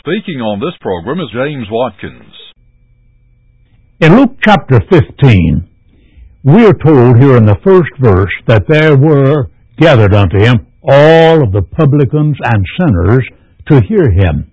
Speaking on this program is James Watkins. In Luke chapter 15, we are told here in the first verse that there were gathered unto him all of the publicans and sinners to hear him.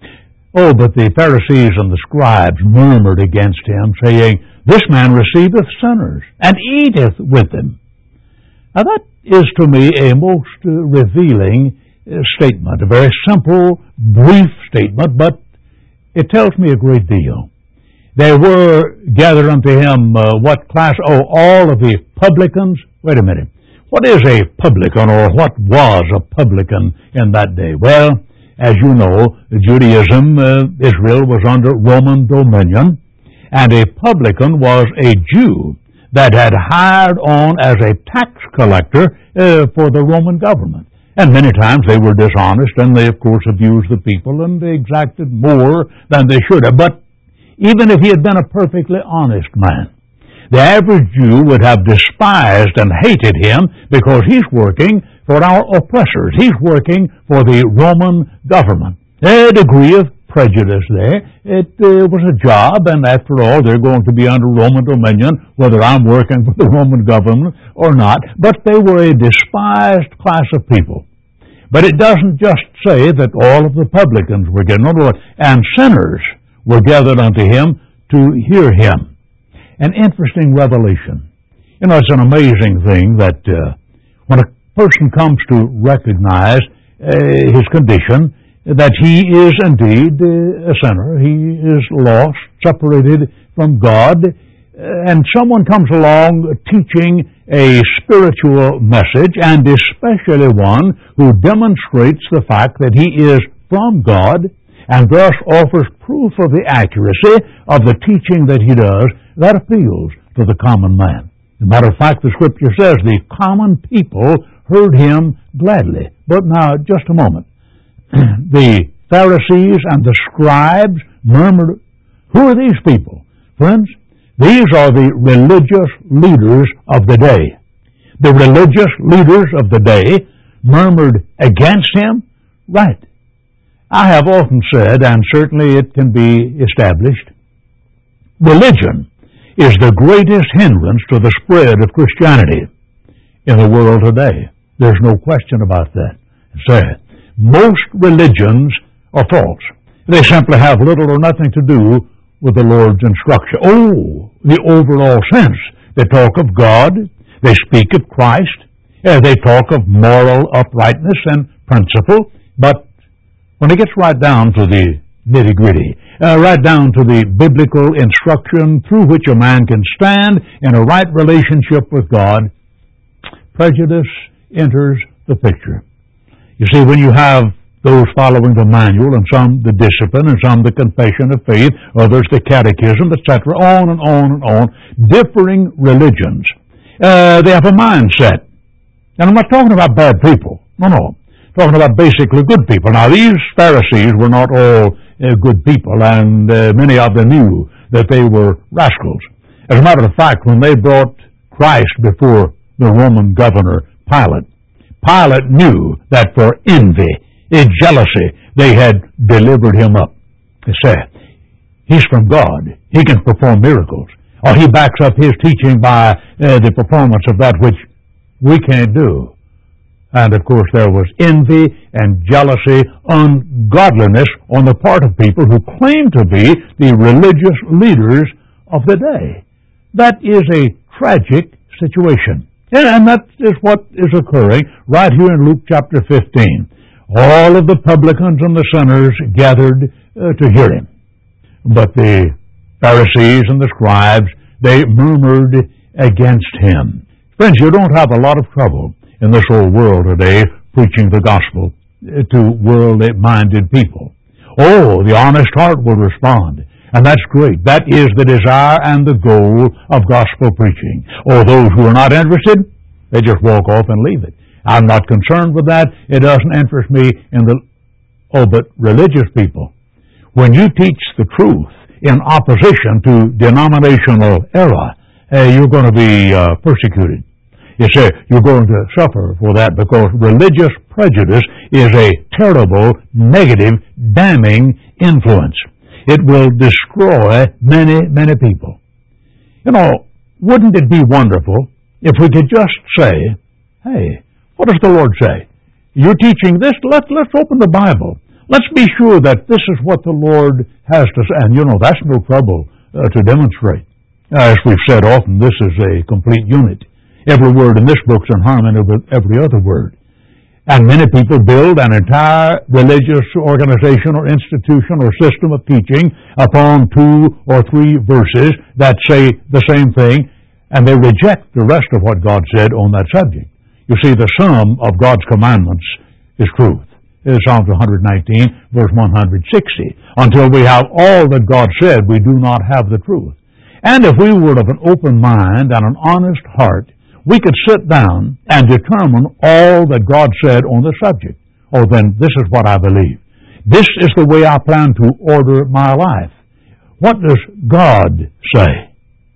Oh, but the Pharisees and the scribes murmured against him, saying, This man receiveth sinners, and eateth with them. Now that is to me a most revealing statement, a very simple, brief statement, but it tells me a great deal. There were gathered unto him what class? Oh, all of the publicans. Wait a minute. What is a publican, or what was a publican in that day? Well, as you know, Judaism, Israel was under Roman dominion, and a publican was a Jew that had hired on as a tax collector for the Roman government. And many times they were dishonest, and they, of course, abused the people, and they exacted more than they should have. But even if he had been a perfectly honest man, the average Jew would have despised and hated him because he's working for our oppressors. He's working for the Roman government. A degree of prejudice there. It was a job, and after all, they're going to be under Roman dominion, whether I'm working for the Roman government or not. But they were a despised class of people. But it doesn't just say that all of the publicans were gathered, and sinners were gathered unto him to hear him. An interesting revelation. You know, it's an amazing thing that when a person comes to recognize his condition, that he is indeed a sinner, he is lost, separated from God, and someone comes along teaching a spiritual message, and especially one who demonstrates the fact that he is from God, and thus offers proof of the accuracy of the teaching that he does, that appeals to the common man. As a matter of fact, the Scripture says the common people heard him gladly. But now, just a moment. The Pharisees and the scribes murmured. Who are these people? Friends, these are the religious leaders of the day. The religious leaders of the day murmured against him? Right. I have often said, and certainly it can be established, religion is the greatest hindrance to the spread of Christianity in the world today. There's no question about that. Say, most religions are false. They simply have little or nothing to do with the Lord's instruction. Oh, the overall sense. They talk of God. They speak of Christ. They talk of moral uprightness and principle. But when it gets right down to the nitty-gritty, right down to the biblical instruction through which a man can stand in a right relationship with God, prejudice enters the picture. You see, when you have those following the manual, and some the discipline, and some the confession of faith, others the catechism, etc., on and on and on, differing religions, they have a mindset. And I'm not talking about bad people. No. I'm talking about basically good people. Now, these Pharisees were not all good people, and many of them knew that they were rascals. As a matter of fact, when they brought Christ before the Roman governor Pilate, Pilate knew that for envy and jealousy they had delivered him up. They said, he's from God. He can perform miracles. Or he backs up his teaching by the performance of that which we can't do. And of course there was envy and jealousy, ungodliness on the part of people who claimed to be the religious leaders of the day. That is a tragic situation. And that is what is occurring right here in Luke chapter 15. All of the publicans and the sinners gathered to hear him. But the Pharisees and the scribes, they murmured against him. Friends, you don't have a lot of trouble in this old world today preaching the gospel to worldly-minded people. Oh, the honest heart will respond. And that's great. That is the desire and the goal of gospel preaching. Oh, those who are not interested, they just walk off and leave it. I'm not concerned with that. It doesn't interest me in the... Oh, but religious people, when you teach the truth in opposition to denominational error, you're going to be persecuted. You say you're going to suffer for that because religious prejudice is a terrible, negative, damning influence. It will destroy many, many people. You know, wouldn't it be wonderful if we could just say, hey, what does the Lord say? You're teaching this, let's open the Bible. Let's be sure that this is what the Lord has to say. And you know, that's no trouble to demonstrate. As we've said often, this is a complete unit. Every word in this book's in harmony with every other word. And many people build an entire religious organization or institution or system of teaching upon 2 or 3 verses that say the same thing, and they reject the rest of what God said on that subject. You see, the sum of God's commandments is truth. It is Psalms 119, verse 160. Until we have all that God said, we do not have the truth. And if we were of an open mind and an honest heart, we could sit down and determine all that God said on the subject. Oh, then this is what I believe. This is the way I plan to order my life. What does God say?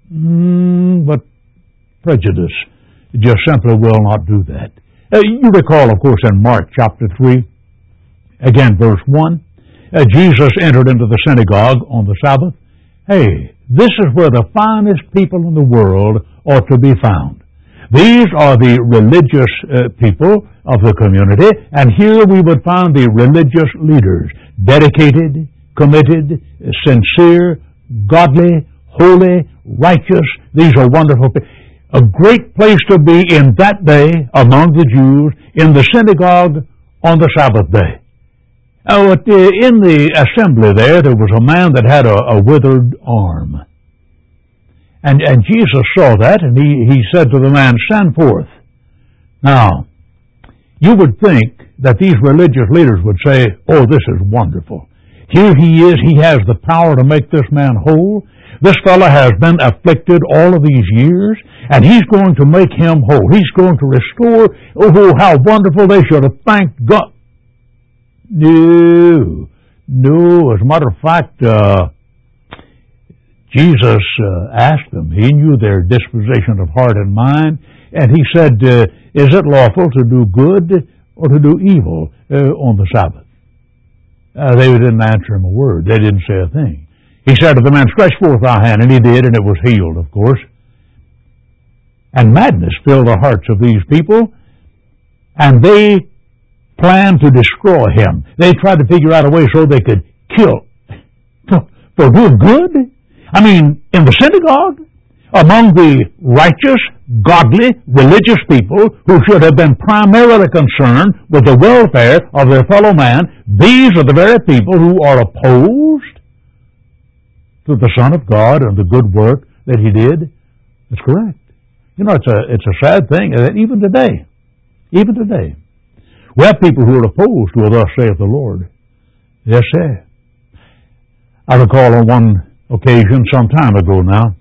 But prejudice just simply will not do that. You recall, of course, in Mark chapter 3, again, verse 1, Jesus entered into the synagogue on the Sabbath. Hey, this is where the finest people in the world ought to be found. These are the religious people of the community, and here we would find the religious leaders, dedicated, committed, sincere, godly, holy, righteous. These are wonderful people. A great place to be in that day among the Jews, in the synagogue on the Sabbath day. In the assembly there was a man that had a withered arm. And Jesus saw that, and he said to the man, stand forth. Now, you would think that these religious leaders would say, oh, this is wonderful. Here he is, he has the power to make this man whole. This fellow has been afflicted all of these years, and he's going to make him whole. He's going to restore. Oh, how wonderful. They should have thanked God. No. As a matter of fact, Jesus asked them. He knew their disposition of heart and mind, and he said, is it lawful to do good or to do evil on the Sabbath? They didn't answer him a word. They didn't say a thing. He said to the man, stretch forth thy hand, and he did, and it was healed, of course. And madness filled the hearts of these people, and they planned to destroy him. They tried to figure out a way so they could kill. For doing good? I mean, in the synagogue, among the righteous, godly, religious people who should have been primarily concerned with the welfare of their fellow man, these are the very people who are opposed to the Son of God and the good work that He did. That's correct. You know, it's a sad thing that even today, we have people who are opposed to thus saith the Lord. Yes, sir. I recall on one occasion some time ago now,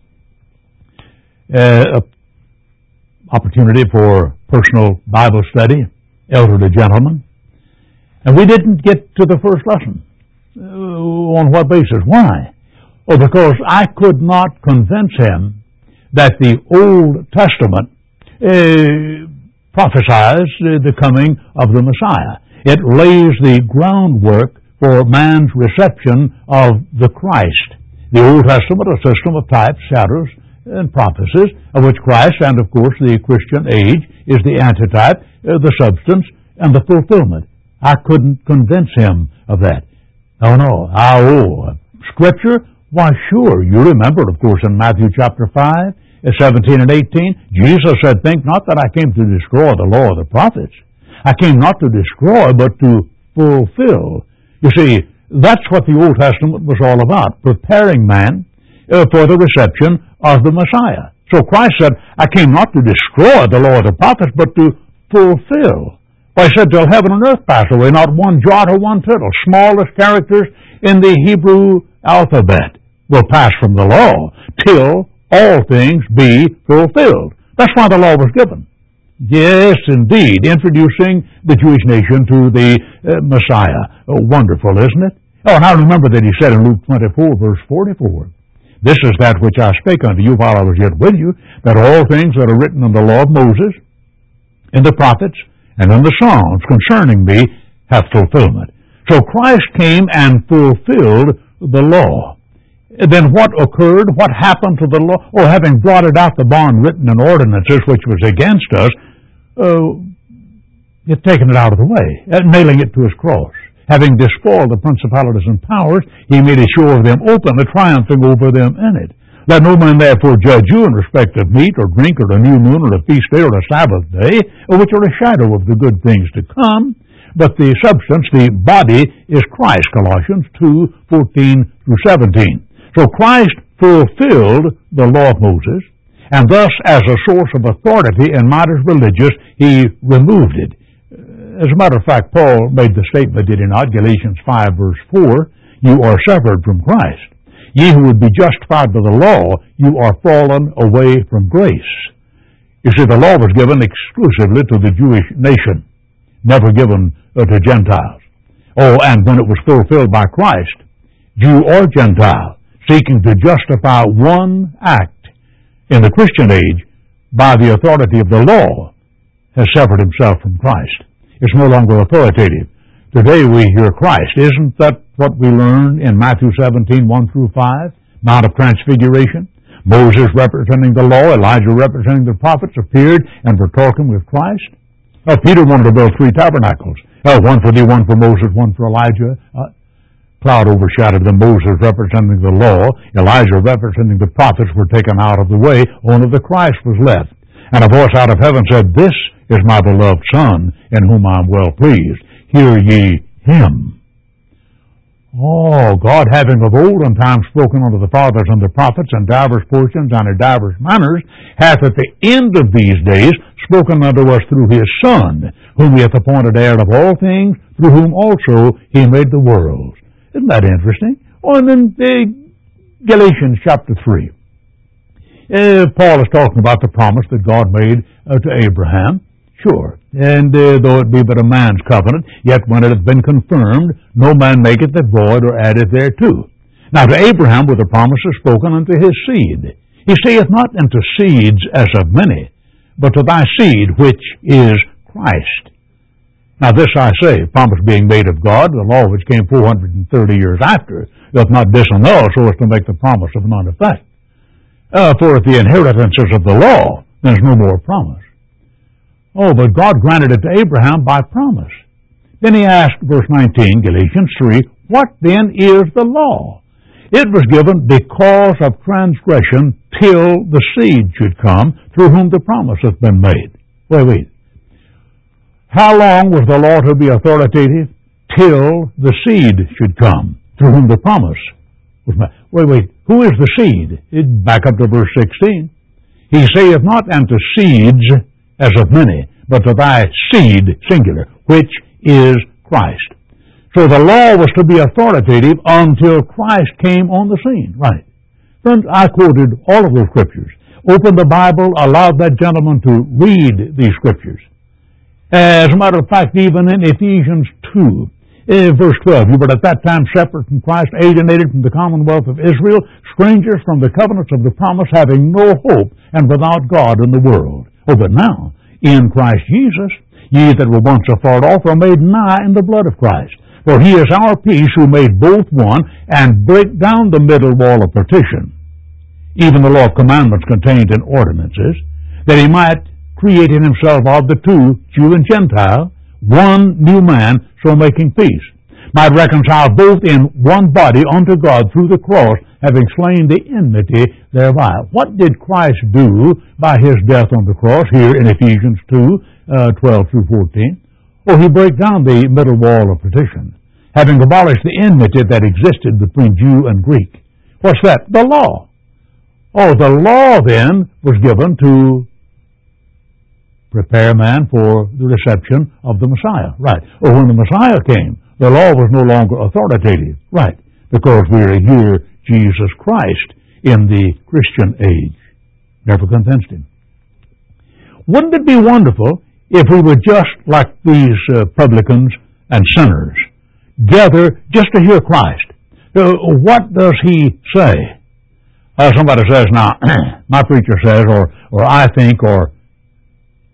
opportunity for personal Bible study, elderly gentleman, and we didn't get to the first lesson. On what basis? Why? Oh, because I could not convince him that the Old Testament prophesies the coming of the Messiah. It lays the groundwork for man's reception of the Christ. The Old Testament, a system of types, shadows, and prophecies, of which Christ and, of course, the Christian age is the antitype, the substance, and the fulfillment. I couldn't convince him of that. No. Scripture? Why, sure. You remember, of course, in Matthew chapter 5, 17 and 18, Jesus said, think not that I came to destroy the law of the prophets. I came not to destroy, but to fulfill. You see, that's what the Old Testament was all about, preparing man for the reception of the Messiah. So Christ said, I came not to destroy the law of the prophets, but to fulfill. Well, he said, till heaven and earth pass away, not one jot or one tittle, smallest characters in the Hebrew alphabet will pass from the law till all things be fulfilled. That's why the law was given. Yes, indeed, introducing the Jewish nation to the Messiah. Oh, wonderful, isn't it? Oh, and I remember that he said in Luke 24, verse 44, this is that which I spake unto you while I was yet with you, that all things that are written in the law of Moses, in the prophets and in the Psalms concerning me have fulfillment. So Christ came and fulfilled the law. Then what occurred? What happened to the law? Oh, having blotted out the bond written in ordinances which was against us, he'd taken it out of the way, nailing it to his cross. Having despoiled the principalities and powers, he made a show of them openly, triumphing over them in it. Let no man therefore judge you in respect of meat or drink or the new moon or the feast day or the Sabbath day, which are a shadow of the good things to come. But the substance, the body, is Christ, Colossians 2:14-17. So Christ fulfilled the law of Moses, and thus as a source of authority in matters religious, he removed it. As a matter of fact, Paul made the statement, did he not? Galatians 5, verse 4, you are severed from Christ. Ye who would be justified by the law, you are fallen away from grace. You see, the law was given exclusively to the Jewish nation, never given to Gentiles. Oh, and when it was fulfilled by Christ, Jew or Gentile, seeking to justify one act in the Christian age by the authority of the law, has severed himself from Christ. It's no longer authoritative. Today we hear Christ. Isn't that what we learn in Matthew 17, 1-5, Mount of Transfiguration? Moses representing the law, Elijah representing the prophets appeared and were talking with Christ. Peter wanted to build 3 tabernacles. One for thee, one for Moses, one for Elijah. Cloud overshadowed them. Moses representing the law, Elijah representing the prophets were taken out of the way. Only the Christ was left. And a voice out of heaven said, This is my beloved Son, in whom I am well pleased. Hear ye him. Oh, God, having of old in time spoken unto the fathers and the prophets in divers portions and in divers manners, hath at the end of these days spoken unto us through his Son, whom he hath appointed heir of all things, through whom also he made the worlds. Isn't that interesting? Oh, and then Galatians chapter 3. Paul is talking about the promise that God made to Abraham. Sure. And though it be but a man's covenant, yet when it hath been confirmed, no man maketh it void or addeth thereto. Now to Abraham were the promises spoken unto his seed. He saith not unto seeds as of many, but to thy seed, which is Christ. Now this I say, promise being made of God, the law which came 430 years after, doth not disannul so as to make the promise of none effect. For if the inheritance is of the law, then there's no more promise. Oh, but God granted it to Abraham by promise. Then he asked, verse 19, Galatians 3, what then is the law? It was given because of transgression till the seed should come, through whom the promise hath been made. Wait. How long was the law to be authoritative? Till the seed should come, through whom the promise was made. Wait. Who is the seed? Back up to verse 16. He saith not unto seeds as of many, but to thy seed, singular, which is Christ. So the law was to be authoritative until Christ came on the scene. Right. Friends, I quoted all of those scriptures. Opened the Bible, allowed that gentleman to read these scriptures. As a matter of fact, even in Ephesians 2, verse 12, you were at that time separate from Christ, alienated from the commonwealth of Israel, strangers from the covenants of the promise, having no hope and without God in the world. Oh, but now, in Christ Jesus, ye that were once afar off are made nigh in the blood of Christ. For he is our peace, who made both one, and brake down the middle wall of partition, even the law of commandments contained in ordinances, that he might create in himself of the two, Jew and Gentile, one new man, so making peace, might reconcile both in one body unto God through the cross, having slain the enmity thereby. What did Christ do by his death on the cross here in Ephesians 2, 12-14? Oh, he broke down the middle wall of partition, having abolished the enmity that existed between Jew and Greek. What's that? The law. Oh, the law then was given to prepare man for the reception of the Messiah. Right. Or when the Messiah came, the law was no longer authoritative. Right. Because we hear Jesus Christ in the Christian age. Never convinced him. Wouldn't it be wonderful if we were just like these publicans and sinners, gather just to hear Christ? What does he say? Somebody says, now, my preacher says, or I think, or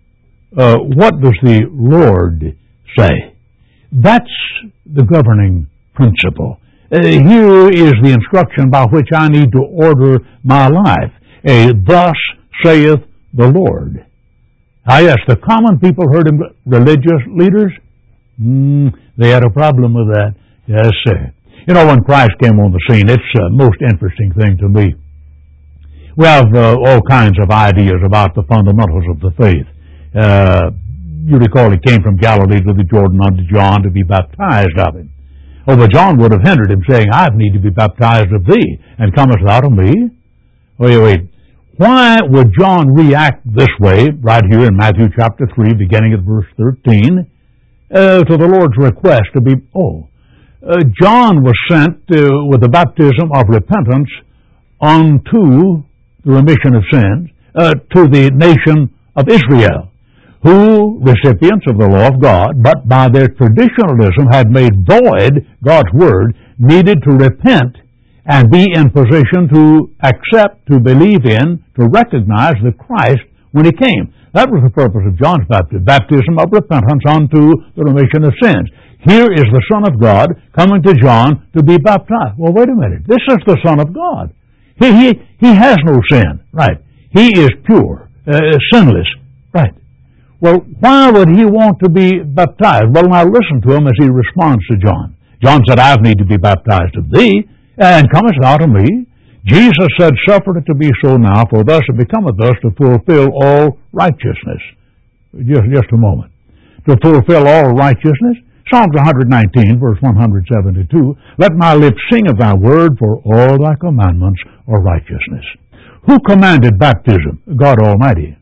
what does the Lord say? That's the governing principle. Here is the instruction by which I need to order my life. Thus saith the Lord. Yes, the common people heard him, religious leaders, they had a problem with that. Yes, sir. You know, when Christ came on the scene, it's a most interesting thing to me. We have all kinds of ideas about the fundamentals of the faith. You recall he came from Galilee to the Jordan unto John to be baptized of him. Oh, but John would have hindered him, saying, I need to be baptized of thee, and comest thou to me? Wait. Why would John react this way, right here in Matthew chapter 3, beginning at verse 13, to the Lord's request to be, John was sent with the baptism of repentance unto the remission of sins, to the nation of Israel, who, recipients of the law of God, but by their traditionalism had made void God's word, needed to repent and be in position to accept, to believe in, to recognize the Christ when he came. That was the purpose of John's baptism of repentance unto the remission of sins. Here is the Son of God coming to John to be baptized. Well, wait a minute. This is the Son of God. He has no sin. Right. He is pure, sinless. Right. Well, why would he want to be baptized? Well, now listen to him as he responds to John. John said, I need to be baptized of thee, and comest thou to me? Jesus said, suffer it to be so now, for thus it becometh thus to fulfill all righteousness. Just a moment. To fulfill all righteousness? Psalms 119, verse 172, let my lips sing of thy word, for all thy commandments are righteousness. Who commanded baptism? God Almighty.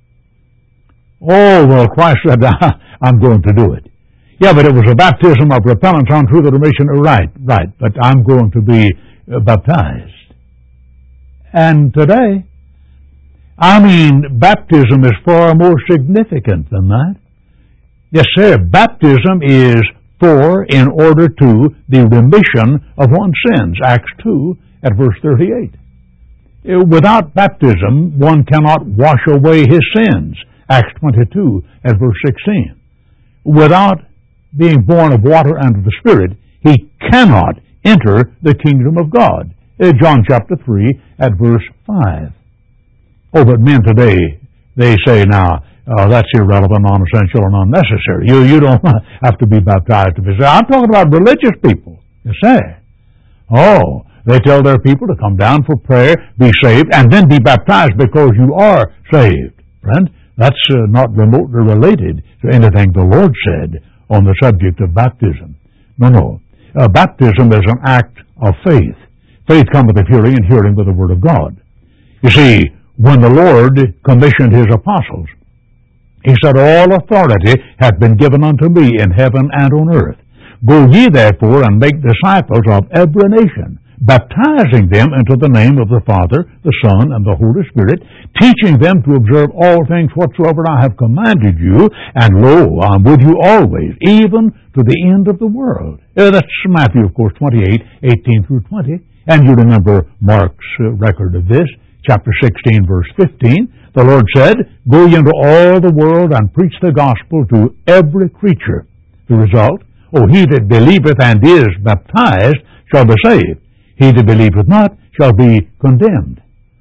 Oh, well, Christ said, I'm going to do it. Yeah, but it was a baptism of repentance unto the remission. Right, but I'm going to be baptized. And today, baptism is far more significant than that. Yes, sir, baptism is in order to the remission of one's sins. Acts 2 at verse 38. Without baptism, one cannot wash away his sins. Acts 22 at verse 16. Without being born of water and of the Spirit, he cannot enter the kingdom of God. John chapter 3 at verse 5. Oh, but men today, they say now, that's irrelevant, non-essential, and unnecessary. You don't have to be baptized to be saved. I'm talking about religious people, you say. Oh, they tell their people to come down for prayer, be saved, and then be baptized because you are saved. Friend, that's not remotely related to anything the Lord said on the subject of baptism. No. Baptism is an act of faith. Faith cometh of hearing, and hearing with the word of God. You see, when the Lord commissioned his apostles, he said, all authority hath been given unto me in heaven and on earth. Go ye therefore and make disciples of every nation, baptizing them into the name of the Father, the Son, and the Holy Spirit, teaching them to observe all things whatsoever I have commanded you, and lo, I'm with you always, even to the end of the world. That's Matthew, of course, 28, 18 through 20. And you remember Mark's record of this, chapter 16, verse 15. The Lord said, go ye into all the world and preach the gospel to every creature. The result, he that believeth and is baptized shall be saved. He that believeth not shall be condemned.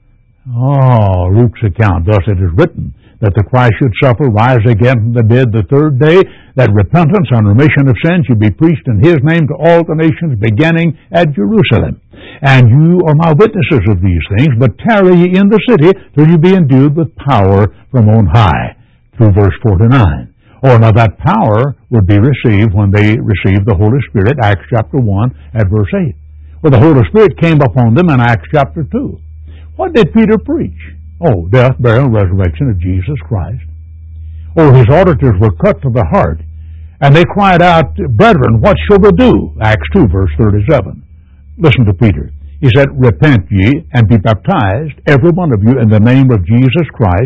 Luke's account, thus it is written, that the Christ should suffer, rise again from the dead the third day, that repentance and remission of sins should be preached in his name to all the nations, beginning at Jerusalem. And you are my witnesses of these things, but tarry ye in the city till you be endued with power from on high, through verse 49. Now that power would be received when they received the Holy Spirit, Acts chapter 1 at verse 8. Well, the Holy Spirit came upon them in Acts chapter 2. What did Peter preach? Death, burial, and resurrection of Jesus Christ. His auditors were cut to the heart, and they cried out, brethren, what shall we do? Acts 2, verse 37. Listen to Peter. He said, repent ye, and be baptized, every one of you, in the name of Jesus Christ,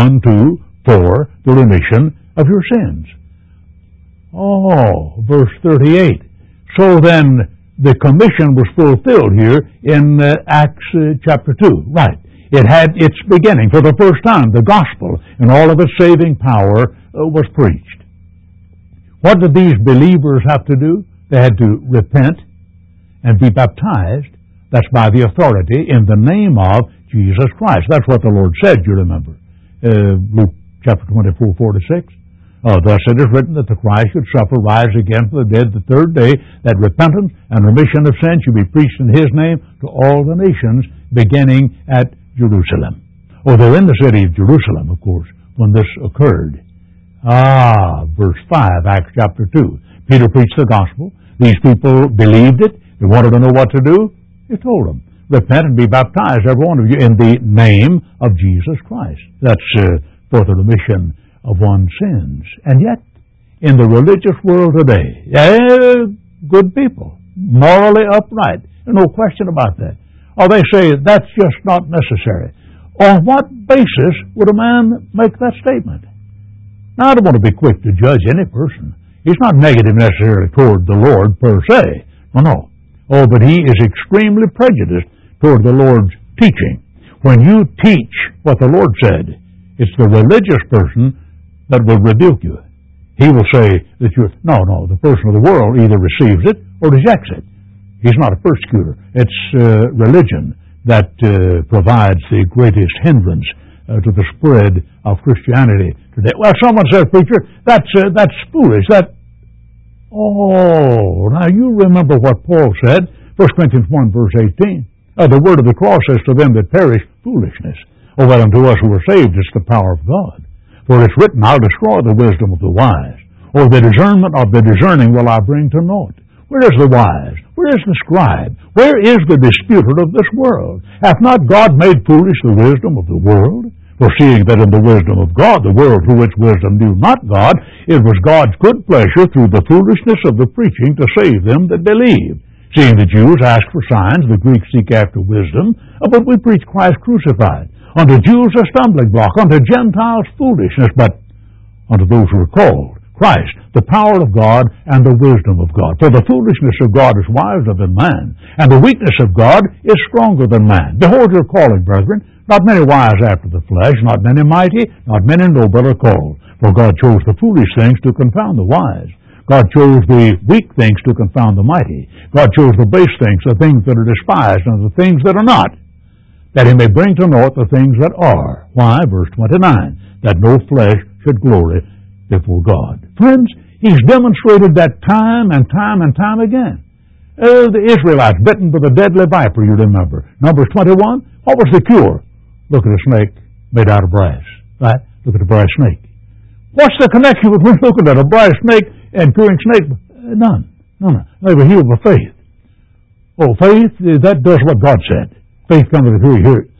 for the remission of your sins. Verse 38. So then, the commission was fulfilled here in Acts chapter 2. Right. It had its beginning. For the first time, the gospel, in all of its saving power, was preached. What did these believers have to do? They had to repent and be baptized. That's by the authority in the name of Jesus Christ. That's what the Lord said, you remember. Luke chapter 24:4-6. Thus it is written that the Christ should suffer, rise again from the dead the third day, that repentance and remission of sin should be preached in His name to all the nations, beginning at Jerusalem. They're in the city of Jerusalem, of course, when this occurred. Verse 5, Acts chapter 2. Peter preached the gospel. These people believed it. They wanted to know what to do. He told them, repent and be baptized, every one of you, in the name of Jesus Christ. That's for the remission of one's sins. And yet, in the religious world today, good people, morally upright, no question about that. They say that's just not necessary. On what basis would a man make that statement? Now, I don't want to be quick to judge any person. He's not negative necessarily toward the Lord per se. No. But he is extremely prejudiced toward the Lord's teaching. When you teach what the Lord said, it's the religious person that will rebuke you. He will say that the person of the world either receives it or rejects it. He's not a persecutor. It's religion that provides the greatest hindrance to the spread of Christianity today. Well, someone says, preacher, that's foolish. Now you remember what Paul said, 1 Corinthians 1, verse 18. The word of the cross says to them that perish, foolishness. But unto us who are saved, it's the power of God. For it's written, I'll destroy the wisdom of the wise, or the discernment of the discerning will I bring to naught. Where is the wise? Where is the scribe? Where is the disputer of this world? Hath not God made foolish the wisdom of the world? For seeing that in the wisdom of God, the world through its wisdom knew not God, it was God's good pleasure through the foolishness of the preaching to save them that believe. Seeing the Jews ask for signs, the Greeks seek after wisdom, but we preach Christ crucified. Unto Jews a stumbling block, unto Gentiles foolishness, but unto those who are called, Christ, the power of God and the wisdom of God. For the foolishness of God is wiser than man, and the weakness of God is stronger than man. Behold your calling, brethren. Not many wise after the flesh, not many mighty, not many noble are called. For God chose the foolish things to confound the wise. God chose the weak things to confound the mighty. God chose the base things, the things that are despised, and the things that are not, that He may bring to naught the things that are. Why? Verse 29, that no flesh should glory before God. Friends, He's demonstrated that time and time and time again. The Israelites bitten by the deadly viper, you remember. Numbers 21, what was the cure? Look at a snake made out of brass. Right? Look at a brass snake. What's the connection between looking at a brass snake and curing snake? None. They were healed by faith. Faith, that does what God said. Faith comes to the hearing.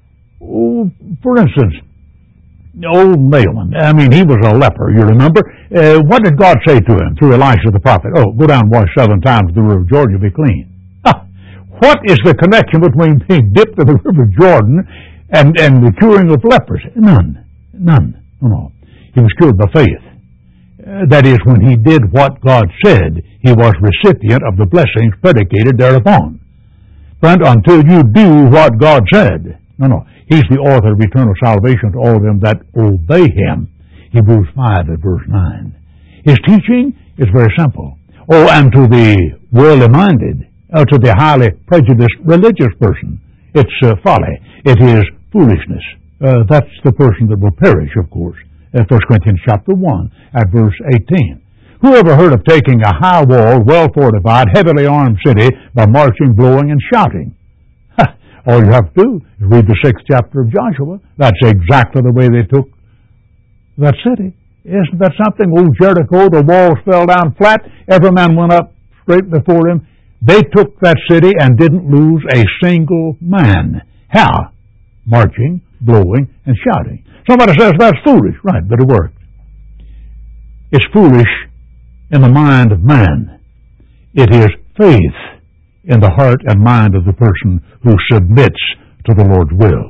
For instance, old Naaman, he was a leper, you remember. What did God say to him through Elisha the prophet? Go down and wash 7 times in the river Jordan, you'll be clean. What is the connection between being dipped in the river Jordan and the curing of leprosy? None. No. He was cured by faith. That is, when he did what God said, he was recipient of the blessings predicated thereupon. Friend, until you do what God said, He's the author of eternal salvation to all them that obey Him. Hebrews 5 at verse 9. His teaching is very simple. And to the worldly minded, to the highly prejudiced religious person, it's folly. It is foolishness. That's the person that will perish, of course. 1 Corinthians chapter 1 at verse 18. Who ever heard of taking a high wall, well-fortified, heavily armed city by marching, blowing, and shouting? All you have to do is read the 6th chapter of Joshua. That's exactly the way they took that city. Isn't that something? Old Jericho, the walls fell down flat. Every man went up straight before him. They took that city and didn't lose a single man. How? Marching, blowing, and shouting. Somebody says that's foolish. Right, but it worked. It's foolish in the mind of man. It is faith in the heart and mind of the person who submits to the Lord's will.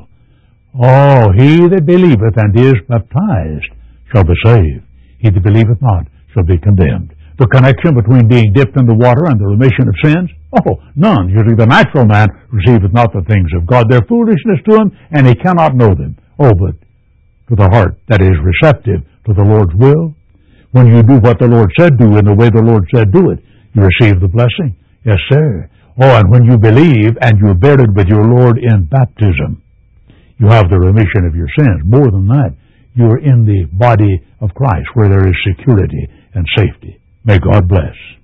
He that believeth and is baptized shall be saved. He that believeth not shall be condemned. The connection between being dipped in the water and the remission of sins? None. Usually the natural man receiveth not the things of God. They're foolishness to him, and he cannot know them. But to the heart that is receptive for the Lord's will. When you do what the Lord said do in the way the Lord said do it, you receive the blessing. Yes, sir. Oh, and when you believe and you're buried with your Lord in baptism, you have the remission of your sins. More than that, you're in the body of Christ where there is security and safety. May God bless.